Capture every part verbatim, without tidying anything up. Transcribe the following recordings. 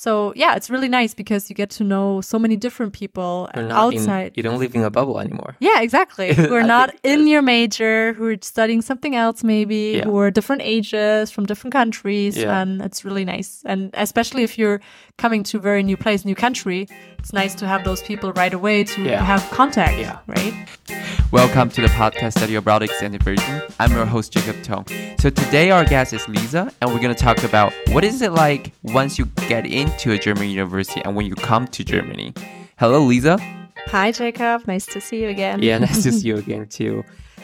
So yeah, it's really nice because you get to know so many different people You're not outside. In, you don't live in a bubble anymore. Yeah, exactly. Who are not in your major, who are studying something else maybe, Yeah. who are different ages from different countries. Yeah. And it's really nice. And especially if you're coming to a very new place, new country, it's nice to have those people right away to Yeah. have contact, Yeah. right? Welcome to the podcast Study Abroad Extended Version. I'm your host, Jacob Tong. So today our guest is Lisa, and we're going to talk about what is it like once you get into a German university and when you come to Germany. Hello, Lisa. Hi, Jacob. Nice to see you again. Yeah, nice to see you again too.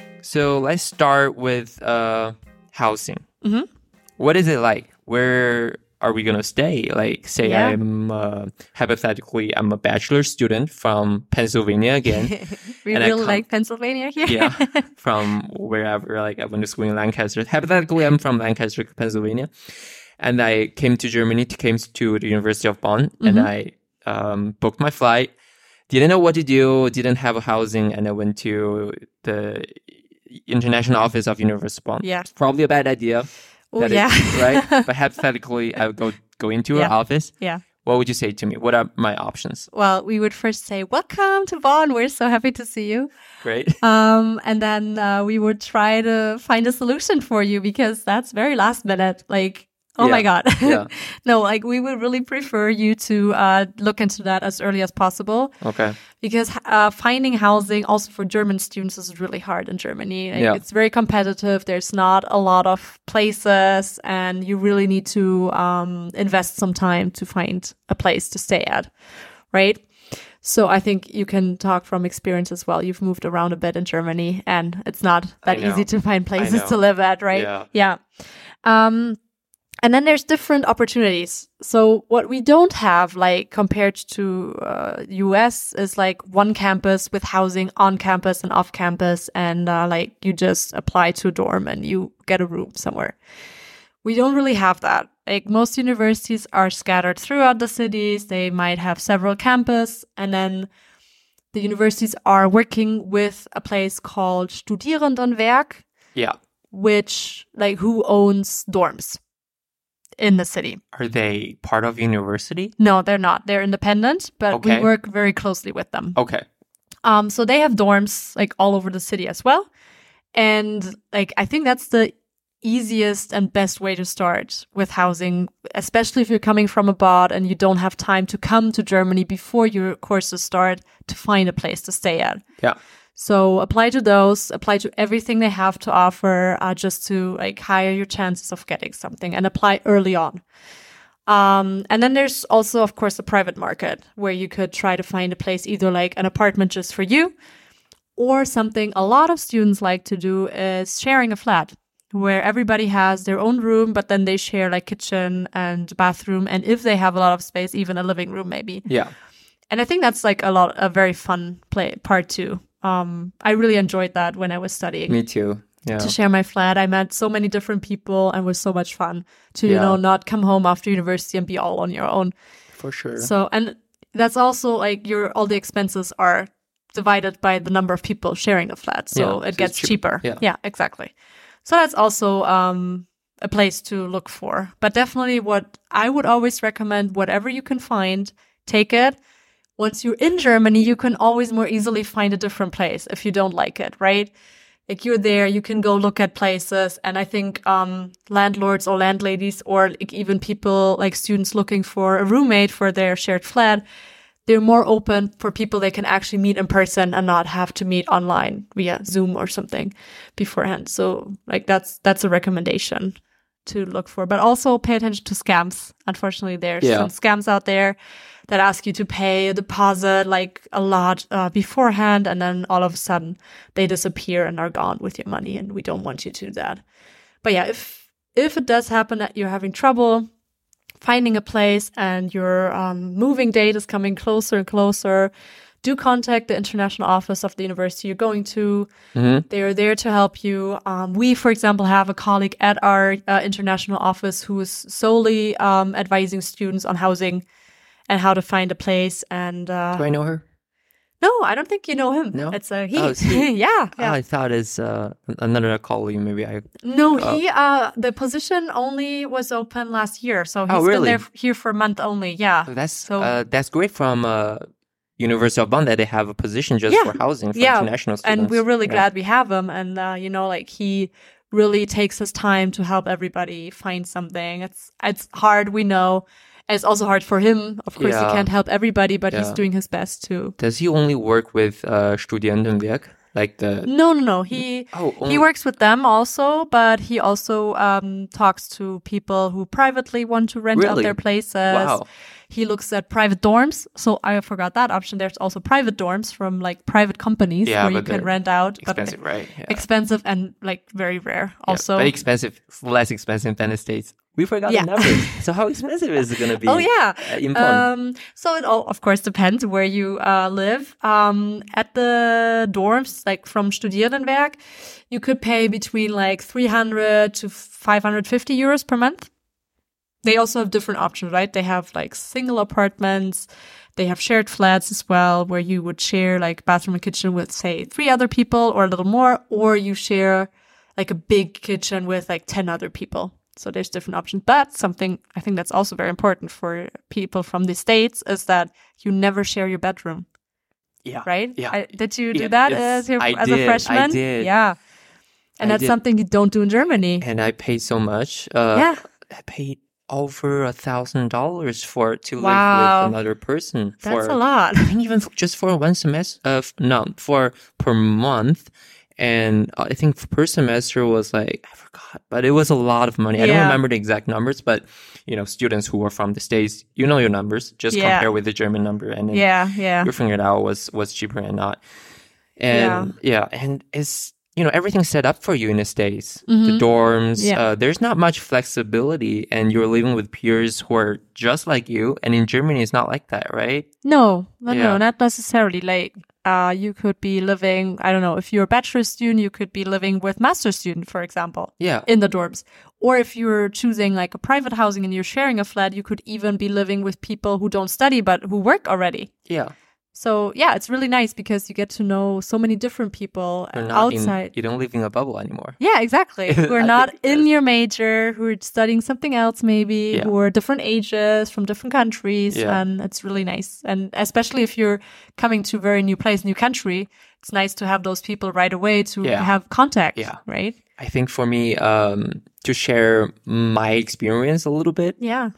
So let's start with uh, housing. Mhm. What is it like? Where are we going to stay? Like, say Yeah. I'm, uh, hypothetically, I'm a bachelor student from Pennsylvania again. We And I really come- like Pennsylvania here. yeah, from wherever, like I went to school in Lancaster. Hypothetically, I'm from Lancaster, Pennsylvania. And I came to Germany, to came to the University of Bonn, and Mhm. I um, booked my flight. Didn't know what to do, didn't have a housing, and I went to the international office of University of Bonn. Yeah. Probably a bad idea. Oh, that yeah. it- right? But hypothetically, I would go, go into Yeah. an office. Yeah. What would you say to me? What are my options? Well, we would first say, welcome to Bonn. We're so happy to see you. Great. Um, and then uh, we would try to find a solution for you because that's very last minute. Like, oh my Yeah. God. Yeah. No, like we would really prefer you to uh, look into that as early as possible Okay. because uh, finding housing also for German students is really hard in Germany. Like, Yeah. It's very competitive. There's not a lot of places and you really need to um, invest some time to find a place to stay at, right? So I think you can talk from experience as well. You've moved around a bit in Germany and it's not that I know. easy to find places know. to live at, right? Yeah. Yeah. Um, and then there's different opportunities. So what we don't have, like compared to uh, U S, is like one campus with housing on campus and off campus, and uh, like you just apply to a dorm and you get a room somewhere. We don't really have that. Like most universities are scattered throughout the cities. They might have several campus, and then the universities are working with a place called Studierendenwerk, Yeah. which like who owns dorms in the city. Are they part of university? No, they're not. They're independent, but Okay. we work very closely with them. Okay. Um, so they have dorms like all over the city as well. And like I think that's the easiest and best way to start with housing, especially if you're coming from abroad and you don't have time to come to Germany before your courses start to find a place to stay at. Yeah. So apply to those, apply to everything they have to offer, uh, just to like higher your chances of getting something and apply early on. Um, and then there's also, of course, the private market where you could try to find a place, either like an apartment just for you or something a lot of students like to do is sharing a flat where everybody has their own room, but then they share like kitchen and bathroom. And if they have a lot of space, even a living room, maybe. Yeah. And I think that's like a lot, a very fun play part too. Um, I really enjoyed that when I was studying. Me too. Yeah. To share my flat. I met so many different people and it was so much fun to, you Yeah. know, not come home after university and be all on your own. For sure. So, and that's also like your, all the expenses are divided by the number of people sharing the flat. So Yeah, it so it's gets cheap- cheaper. yeah. Yeah, exactly. So that's also, um, a place to look for. But definitely what I would always recommend, whatever you can find, take it. Once you're in Germany, you can always more easily find a different place if you don't like it, right? Like you're there, you can go look at places. And I think um, landlords or landladies or like even people like students looking for a roommate for their shared flat, they're more open for people they can actually meet in person and not have to meet online via Zoom or something beforehand. So like that's that's a recommendation to look for. But also pay attention to scams. Unfortunately, there's Yeah. some scams out there that ask you to pay a deposit like a lot uh, beforehand, and then all of a sudden they disappear and are gone with your money, and we don't want you to do that. But yeah, if if it does happen that you're having trouble finding a place and your um, moving date is coming closer and closer, do contact the international office of the university you're going to. Mhm. They are there to help you. Um, we, for example, have a colleague at our uh, international office who is solely um, advising students on housing and how to find a place. And uh, Do I know her? No, I don't think you know him. No? It's a he. Oh, it's he. yeah. Oh, yeah. I thought it's uh, another colleague. Maybe I. No, Oh. he uh the position only was open last year, so he's Oh, been really? there f- here for a month only. Yeah. That's So- uh, that's great from uh, University of Bonn that they have a position just Yeah. for housing for Yeah, international students. And we're really Yeah. glad we have him. And uh, you know, like he really takes his time to help everybody find something. It's it's hard, we know. And it's also hard for him. Of course, Yeah. he can't help everybody, but he's Yeah. doing his best to. Does he only work with uh, Studentenwerk, like the? No, no, no. He Oh, he works with them also, but he also um, talks to people who privately want to rent out Really? their places. Wow. He looks at private dorms. So I forgot that option. There's also private dorms from like private companies Yeah, where you but can they're rent out. expensive, but right? Yeah. Expensive and like very rare. Yeah, Also, but expensive, less expensive than the States. We forgot Yeah. the numbers. So how expensive is it going to be? Oh yeah. uh, in Bonn? Um, so it all, of course, depends where you uh, live. Um, at the dorms, like from Studierendenwerk, you could pay between like three hundred to five hundred fifty euros per month. They also have different options, right? They have like single apartments. They have shared flats as well, where you would share like bathroom and kitchen with, say, three other people or a little more, or you share like a big kitchen with like ten other people. So there's different options. But something I think that's also very important for people from the States is that you never share your bedroom, yeah. right? Yeah. I, did you do Yeah, that yes, as, your, I as did, a I freshman? did. Yeah. And I that's did. something you don't do in Germany. And I paid so much. Uh, Yeah. I paid over a thousand dollars for to live Wow. with another person. That's for, a lot. I think even f- just for one semester. Uh, f- no, for per month. And uh, I think per semester was like, I forgot, but it was a lot of money. I don't Yeah. remember the exact numbers, but you know, students who were from the States, you know your numbers, just Yeah. compare with the German number and then Yeah, yeah. you're figuring it out what's, what's cheaper and not. And yeah, and it's, you know, everything's set up for you in the States. The dorms, Mm-hmm. Yeah. uh, there's not much flexibility and you're living with peers who are just like you. And in Germany, it's not like that, right? No, no, Yeah. no, not necessarily. Like, uh, you could be living, I don't know, if you're a bachelor student, you could be living with master student, for example, Yeah. in the dorms. Or if you're choosing like a private housing and you're sharing a flat, you could even be living with people who don't study, but who work already. Yeah. So yeah, it's really nice because you get to know so many different people You're not outside. In, you don't live in a bubble anymore. Yeah, exactly. Who are I not think in that's- your major, who are studying something else maybe, Yeah. who are different ages from different countries. Yeah. And it's really nice. And especially if you're coming to a very new place, new country, it's nice to have those people right away to Yeah. have contact, Yeah. right? I think for me, um, to share my experience a little bit, Yeah.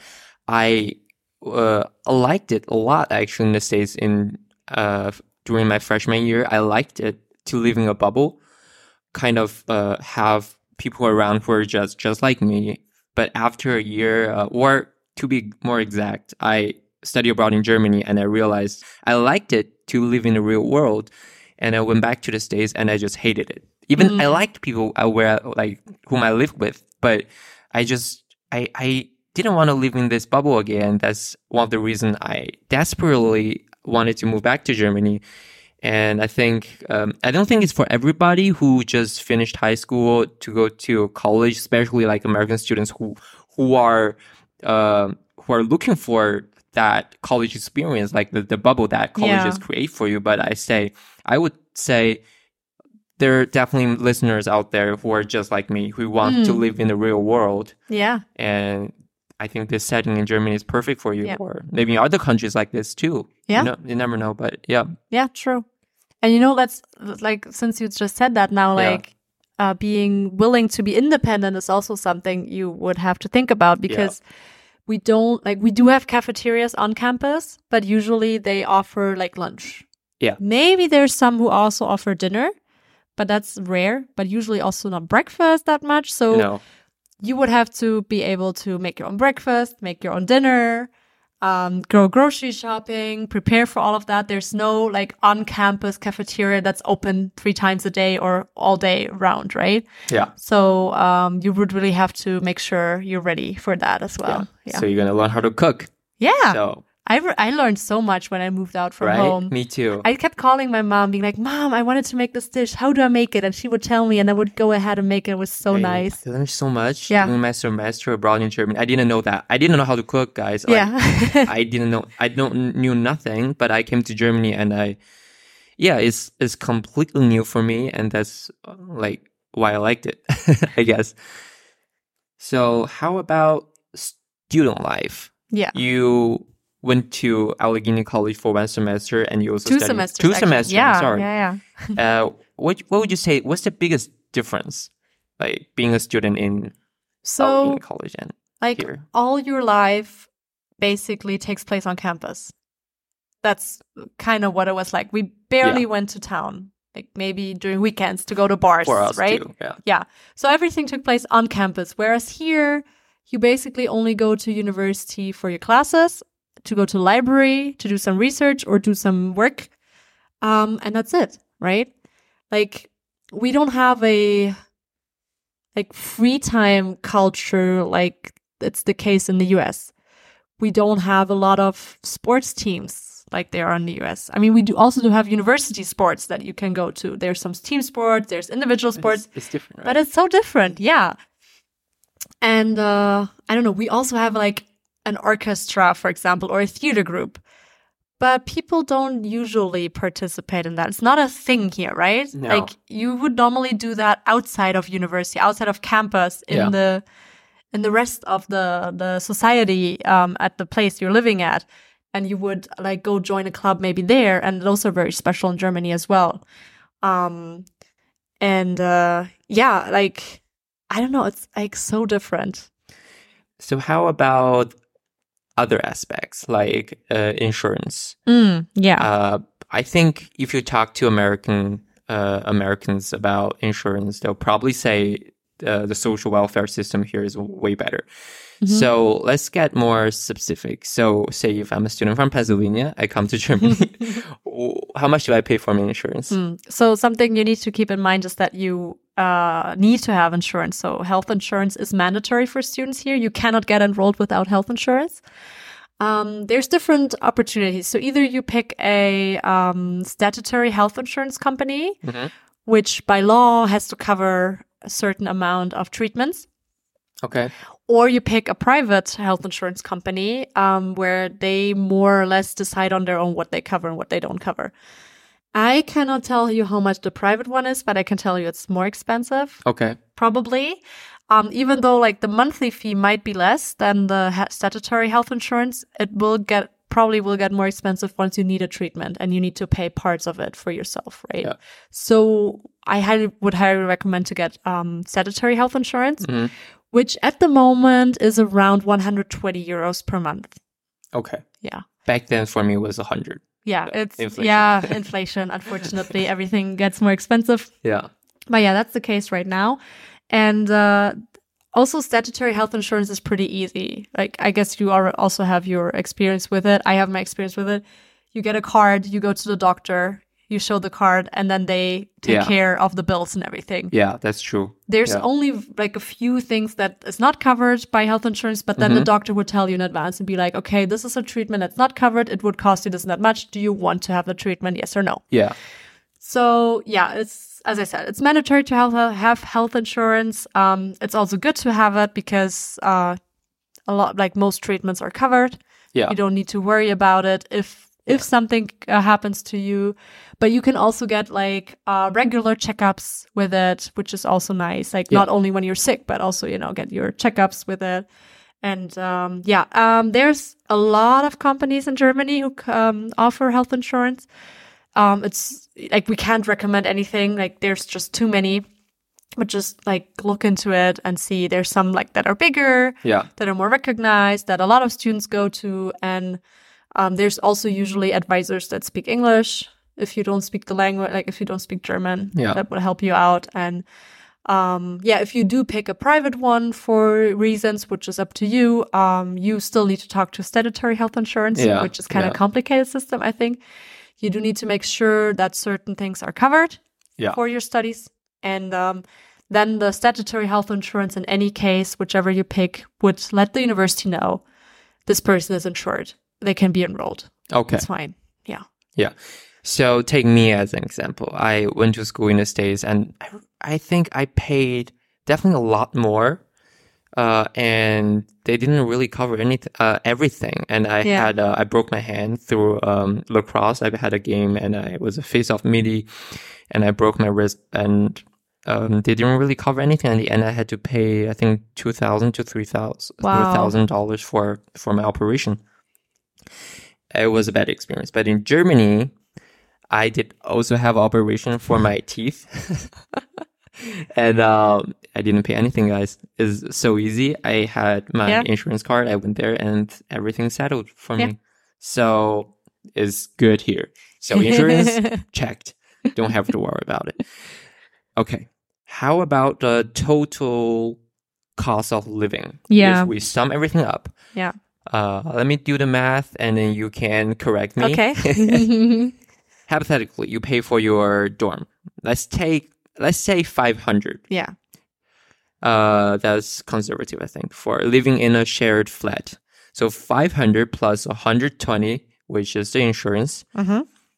I uh, liked it a lot actually in the States in uh, during my freshman year. I liked it to live in a bubble, kind of uh, have people around who are just, just like me. But after a year, uh, or to be more exact, I studied abroad in Germany and I realized I liked it to live in the real world. And I went back to the States and I just hated it. Even I liked people I were like whom I lived with, but I just I I didn't want to live in this bubble again. That's one of the reasons I desperately wanted to move back to Germany. And I think um, I don't think it's for everybody who just finished high school to go to college, especially like American students who who are uh, who are looking for that college experience, like the, the bubble that colleges Yeah. create for you. But I say I would say there are definitely listeners out there who are just like me, who want to live in the real world. Yeah. And I think this setting in Germany is perfect for you, Yeah. or maybe in other countries like this too. Yeah. You, know, you never know, but yeah. Yeah, true. And you know, let's like, since you just said that now, Yeah. like, uh, being willing to be independent is also something you would have to think about because we don't, like, we do have cafeterias on campus, but usually they offer like lunch. Yeah. Maybe there's some who also offer dinner, but that's rare, but usually also not breakfast that much. So No. you would have to be able to make your own breakfast, make your own dinner, um, go grocery shopping, prepare for all of that. There's no like on-campus cafeteria that's open three times a day or all day round, right? Yeah. So um, you would really have to make sure you're ready for that as well. Yeah, So you're going to learn how to cook. yeah. So, I re- I learned so much when I moved out from right? home. Me too. I kept calling my mom, being like, "Mom, I wanted to make this dish. How do I make it?" And she would tell me, and I would go ahead and make it. It was so I- nice. I learned so much Yeah. during my semester abroad in Germany. I didn't know that. I didn't know how to cook, guys. Like, Yeah. I didn't know. I don't knew nothing. But I came to Germany and I yeah, it's it's completely new for me, and that's uh, like why I liked it, I guess. So how about student life? Yeah. You went to Allegheny College for one semester, and you also Two studied semesters. two actually. semesters. Yeah, Sorry. yeah, yeah. uh, what what would you say? What's the biggest difference, like being a student in So, Allegheny College and like, here? all your life basically takes place on campus. That's kind of what it was like. We barely Yeah. went to town, like maybe during weekends to go to bars, For us right? too, yeah. Yeah. So everything took place on campus. Whereas here, you basically only go to university for your classes, to go to library, to do some research or do some work. Um, and that's it, right? Like, we don't have a like free time culture like it's the case in the U S. We don't have a lot of sports teams like they are in the U S. I mean, we do also do have university sports that you can go to. There's some team sports, there's individual sports, It's, it's different, right? but it's so different, yeah. And uh, I don't know, we also have like an orchestra, for example, or a theater group. But people don't usually participate in that. It's not a thing here, right? No. Like, you would normally do that outside of university, outside of campus, in Yeah. the in the rest of the the society um, at the place you're living at, and you would like go join a club maybe there, and those are very special in Germany as well. Um, and uh, yeah, like I don't know, it's like so different. So how about other aspects like uh, insurance? Mm, yeah, Uh, I think if you talk to American uh, Americans about insurance, they'll probably say uh, the social welfare system here is way better. Mm-hmm. So let's get more specific. So say if I'm a student from Pennsylvania, I come to Germany, how much do I pay for my insurance? Mm. So something you need to keep in mind is that you uh, need to have insurance. So health insurance is mandatory for students here. You cannot get enrolled without health insurance. Um, there's different opportunities. So either you pick a um, statutory health insurance company, Mhm. which by law has to cover a certain amount of treatments, Okay. or you pick a private health insurance company um, where they more or less decide on their own what they cover and what they don't cover. I cannot tell you how much the private one is, but I can tell you it's more expensive, Okay. probably. Um, even though like the monthly fee might be less than the ha- statutory health insurance, it will get probably will get more expensive once you need a treatment and you need to pay parts of it for yourself, right? Yeah. So I highly would highly recommend to get um, statutory health insurance, Mhm. which at the moment is around one hundred twenty euros per month. Okay. Yeah. Back then for me it was one hundred. Yeah, it's inflation. yeah, inflation. Unfortunately, everything gets more expensive. Yeah. But yeah, that's the case right now. And uh, also, statutory health insurance is pretty easy. Like, I guess you are also have your experience with it. I have my experience with it. You get a card, you go to the doctor, you show the card, and then they take Yeah. care of the bills and everything. Yeah, that's true. There's Yeah. only like a few things that is not covered by health insurance, but then Mm-hmm. the doctor would tell you in advance and be like, okay, this is a treatment that's not covered. It would cost you this and that much. Do you want to have the treatment? Yes or no? Yeah. So yeah, it's, as I said, it's mandatory to have, have health insurance. Um, it's also good to have it because, uh, a lot, like most treatments are covered. Yeah. You don't need to worry about it if, if something uh, happens to you, but you can also get like, uh, regular checkups with it, which is also nice. Like Yeah. not only when you're sick, but also, you know, get your checkups with it. And, um, yeah, um, there's a lot of companies in Germany who, um, offer health insurance. Um, it's like, we can't recommend anything. Like there's just too many, but just like look into it and see. There's some like that are bigger, Yeah. that are more recognized, that a lot of students go to. And, um, there's also usually advisors that speak English. If you don't speak the language, like if you don't speak German, Yeah. that will help you out. And, um, yeah, if you do pick a private one for reasons, which is up to you, um, you still need to talk to statutory health insurance, Yeah. which is kind of Yeah. a complicated system, I think. You do need to make sure that certain things are covered Yeah. for your studies. And um, then the statutory health insurance, in any case, whichever you pick, would let the university know this person is insured. They can be enrolled. Okay. It's fine. Yeah. Yeah. So take me as an example. I went to school in the States and I, I think I paid definitely a lot more Uh, and they didn't really cover anything, uh, everything. And I Yeah. had, uh, I broke my hand through, um, lacrosse. I had a game and I, it was a face-off melee and I broke my wrist and, um, they didn't really cover anything. In the end, I had to pay, I think, two thousand to three thousand, Wow. three thousand dollars for, for my operation. It was a bad experience. But in Germany, I did also have operation for my teeth. And um, I didn't pay anything, guys. It's so easy. I had my Yeah. insurance card. I went there and everything settled for Yeah. me. So it's good here. So insurance checked. Don't have to worry about it. Okay. How about the total cost of living? Yeah. If we sum everything up. Yeah. Uh, let me do the math and then you can correct me. Okay. Hypothetically, you pay for your dorm. Let's take, let's say five hundred. Yeah. Uh, that's conservative, I think, for living in a shared flat. So five hundred plus one hundred twenty, which is the insurance, Mm-hmm.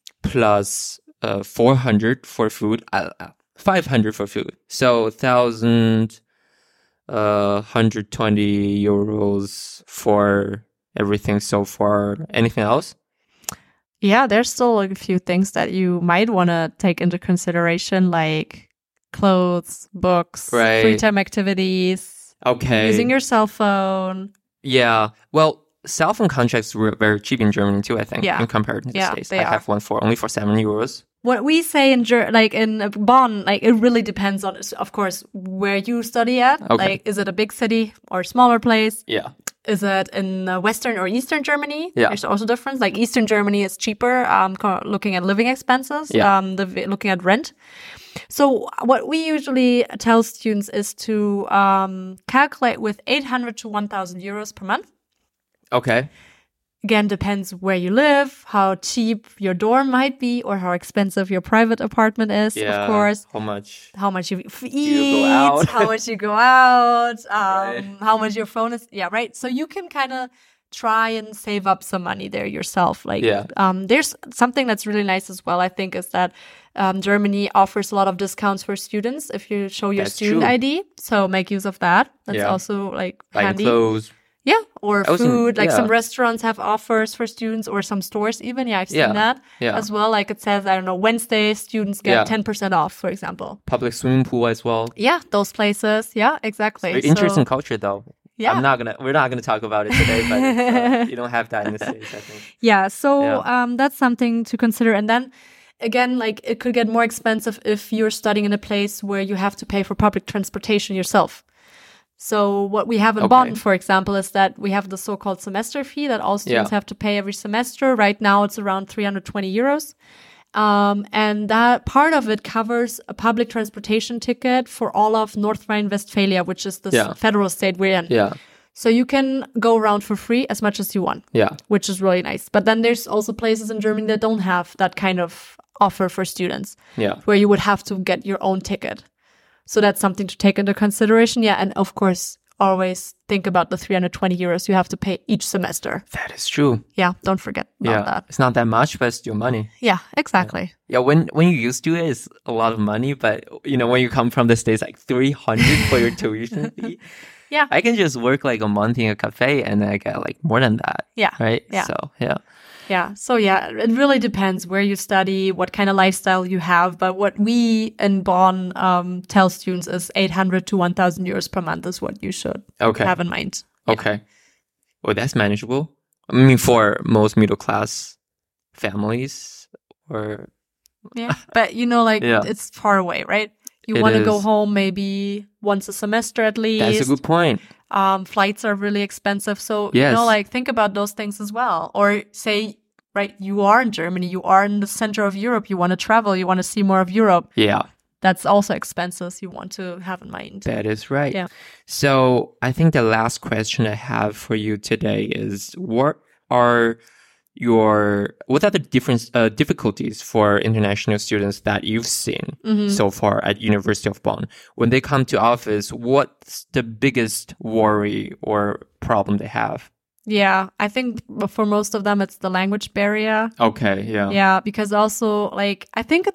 plus uh, four hundred for food, uh, uh, five hundred for food. So one thousand, uh, one hundred twenty euros for everything so far. Anything else? Yeah, there's still like a few things that you might want to take into consideration, like clothes, books, Right. free time activities, Okay. using your cell phone. Yeah. Well, cell phone contracts were very cheap in Germany too, I think, Yeah. in comparison to Yeah, the States. they I are. have one for only for seven euros. What we say in Ger- like in Bonn, like it really depends on, of course, where you study at. Okay. Like, is it a big city or smaller place? Yeah. Is it in uh, Western or Eastern Germany? Yeah. There's also difference. Like Eastern Germany is cheaper, um, co- looking at living expenses, Yeah. um, the, looking at rent. So what we usually tell students is to um, calculate with eight hundred to one thousand euros per month. Okay. Again, depends where you live, how cheap your dorm might be, or how expensive your private apartment is, Yeah. of course. How much? How much you f- eat, you go out? how much you go out, um, Right. how much your phone is. Yeah, right. So you can kind of try and save up some money there yourself. Like, Yeah. um, there's something that's really nice as well, I think, is that um, Germany offers a lot of discounts for students if you show your That's student true. I D. So make use of that. That's Yeah. also like Buying handy. clothes. Yeah, or I was in- food. Like yeah. some restaurants have offers for students, or some stores even. Yeah, I've seen Yeah, that yeah. as well. Like it says, I don't know, Wednesday students get Yeah. ten percent off, for example. Public swimming pool as well. Yeah, those places. Yeah, exactly. Very So- interesting culture, though. Yeah. I'm not gonna. We're not gonna talk about it today, but it's, uh, you don't have that in the States, I think. Yeah, so Yeah. um, that's something to consider. And then again, like it could get more expensive if you're studying in a place where you have to pay for public transportation yourself. So what we have in Okay. Bonn, for example, is that we have the so-called semester fee that all students Yeah. have to pay every semester. Right now, it's around three hundred twenty euros. Um, and that part of it covers a public transportation ticket for all of North Rhine-Westphalia, which is the s- Yeah. federal state we're in. Yeah. So you can go around for free as much as you want, Yeah. which is really nice. But then there's also places in Germany that don't have that kind of offer for students, Yeah. where you would have to get your own ticket. So that's something to take into consideration. Yeah. And of course, always think about the three hundred twenty euros you have to pay each semester. That is true. Yeah. Don't forget about Yeah. that. It's not that much, but it's still money. Yeah, exactly. Yeah, when when you used to it, it's a lot of money. But you know, when you come from the States, like three hundred for your tuition fee. Yeah. I can just work like a month in a cafe and I get like more than that. Yeah. Right. Yeah. So yeah. Yeah. So yeah, it really depends where you study, what kind of lifestyle you have. But what we in Bonn um, tell students is eight hundred to one thousand euros per month is what you should Okay. have in mind. Okay. Well, that's manageable. I mean, for most middle class families, or Yeah. But you know, like Yeah. it's far away, right? You It want to go is. home maybe once a semester at least. that's a good point. Um, flights are really expensive. So, Yes. you know, like think about those things as well. Or say, right, you are in Germany, you are in the center of Europe, you want to travel, you want to see more of Europe. Yeah, That's also expenses you want to have in mind. that is right. Yeah. So I think the last question I have for you today is: what are your what are the different uh, difficulties for international students that you've seen Mm-hmm. so far at University of Bonn when they come to office? What's the biggest worry or problem they have? Yeah, I think for most of them, it's the language barrier. Okay, yeah, Yeah, because also, like, I think it's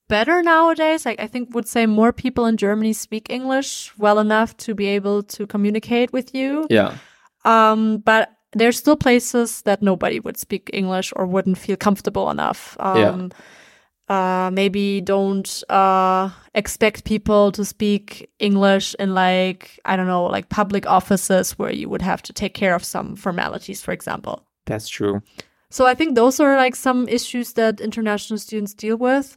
better nowadays. Like I think would say more people in Germany speak English well enough to be able to communicate with you. Yeah. Um, but there's still places that nobody would speak English or wouldn't feel comfortable enough. Um, Yeah. Uh, maybe don't uh, expect people to speak English in like, I don't know, like public offices where you would have to take care of some formalities, for example. That's true. So I think those are like some issues that international students deal with.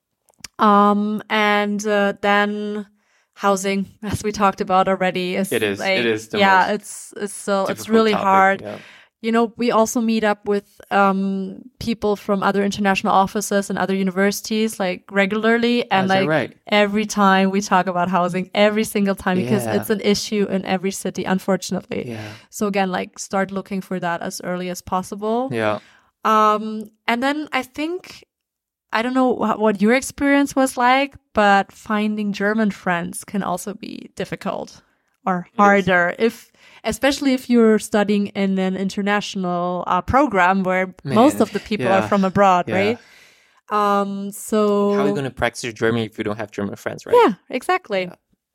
Um, and uh, then housing, as we talked about already, is It is. like, It is the yeah, most it's it's still it's difficult really topic, hard. yeah. You know, we also meet up with um, people from other international offices and other universities like regularly, and Is that like right? every time we talk about housing, every single time because Yeah. it's an issue in every city, unfortunately. Yeah. So again, like start looking for that as early as possible. Yeah. Um, and then I think, I don't know wh- what your experience was like, but finding German friends can also be difficult or harder if, especially if you're studying in an international uh, program where Man, most of the people yeah, are from abroad, yeah. right? Um, so How are you going to practice German if you don't have German friends, right? yeah, exactly.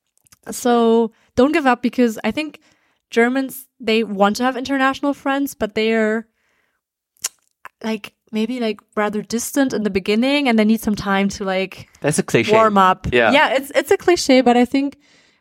So don't give up because I think Germans, they want to have international friends, but they're like maybe like rather distant in the beginning and they need some time to like That's a cliche. warm up. Yeah. Yeah, it's it's a cliche, but I think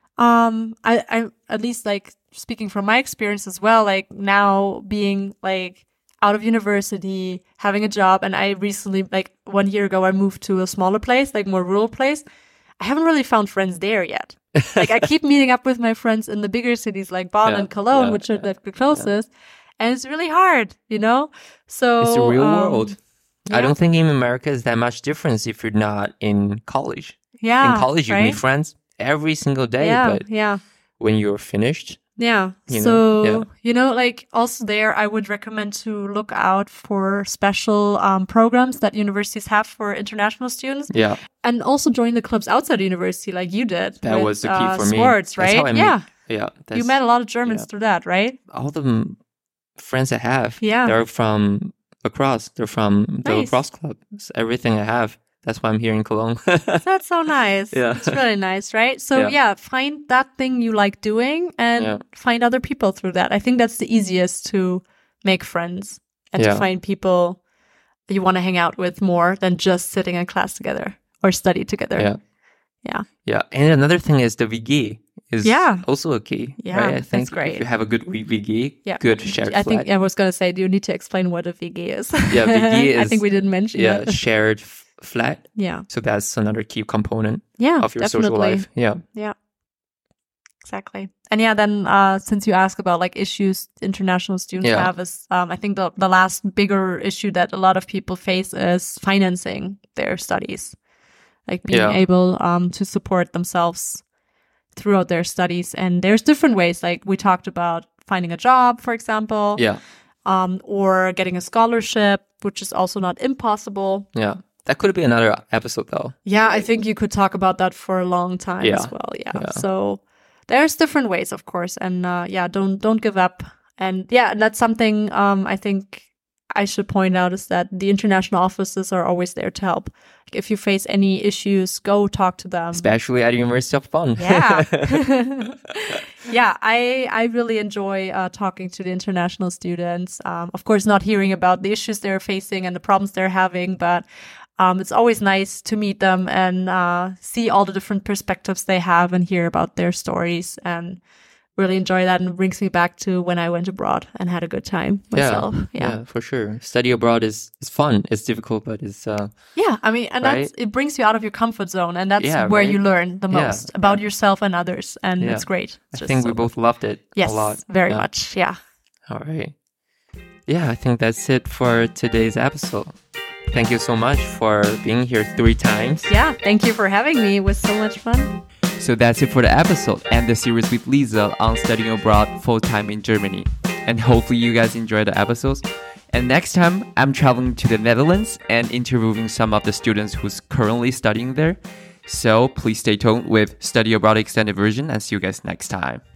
um I, I at least like speaking from my experience as well, like now being like out of university, having a job, and I recently like one year ago I moved to a smaller place, like more rural place. I haven't really found friends there yet. Like I keep meeting up with my friends in the bigger cities like Bonn Yeah, and Cologne, yeah, which are yeah, the closest. And it's really hard, you know? So It's the real um, world. I yeah. don't think in America is that much difference if you're not in college. Yeah. in college, you right? meet friends every single day, Yeah, but yeah. when you're finished, Yeah. You know, so, yeah. you know, like also there, I would recommend to look out for special um, programs that universities have for international students yeah, and also join the clubs outside the university like you did. that with, was the key uh, for me. sports, That's right? how I yeah. Met, yeah, that's, You met a lot of Germans yeah. through that, right? all the m- friends I have. Yeah. they're from lacrosse. They're from the Nice. lacrosse club. It's everything I have. That's why I'm here in Cologne. That's so nice. Yeah. It's really nice, right? So Yeah. yeah, find that thing you like doing and Yeah. find other people through that. I think that's the easiest to make friends and Yeah. to find people you want to hang out with more than just sitting in class together or study together. yeah, Yeah. yeah. And another thing is the V G is Yeah. also a key. Yeah, right? I that's think great. if you have a good V G, Yeah. good shared I think flat. I was going to say, do you need to explain what a V G is? Yeah, V G I is- think we didn't mention yeah, it. shared f- flat. Yeah. So that's another key component Yeah, of your definitely. social life. Yeah, Yeah. Exactly. And yeah, then uh, since you ask about like issues international students Yeah. have is um, I think the, the last bigger issue that a lot of people face is financing their studies. Like being Yeah. able um, to support themselves throughout their studies. And there's different ways. Like we talked about finding a job, for example, yeah, um, or getting a scholarship, which is also not impossible. yeah. That could be another episode though. Yeah, I think you could talk about that for a long time Yeah. as well. Yeah. Yeah. So there's different ways, of course, and uh, yeah, don't don't give up. And yeah, and that's something um, I think I should point out is that the international offices are always there to help. Like, if you face any issues, go talk to them. Especially at University of Bonn. Yeah, yeah. I I really enjoy uh, talking to the international students. Um, of course, not hearing about the issues they're facing and the problems they're having, but um, it's always nice to meet them and uh, see all the different perspectives they have and hear about their stories. And really enjoy that, and it brings me back to when I went abroad and had a good time myself. yeah, Yeah, yeah, for sure. Study abroad is, is fun. It's difficult, but it's uh, yeah. I mean, and Right? that's it brings you out of your comfort zone, and that's Yeah, where right? you learn the Yeah, most about yeah. yourself and others, and Yeah. it's great. I It's just think so we both loved it Yes, a lot. very Yeah. much. Yeah. All right. Yeah, I think that's it for today's episode. Thank you so much for being here three times. Yeah. Thank you for having me. It was so much fun. So that's it for the episode and the series with Lisa on studying abroad full-time in Germany. And hopefully you guys enjoy the episodes. And next time, I'm traveling to the Netherlands and interviewing some of the students who's currently studying there. So please stay tuned with Study Abroad Extended Version and see you guys next time.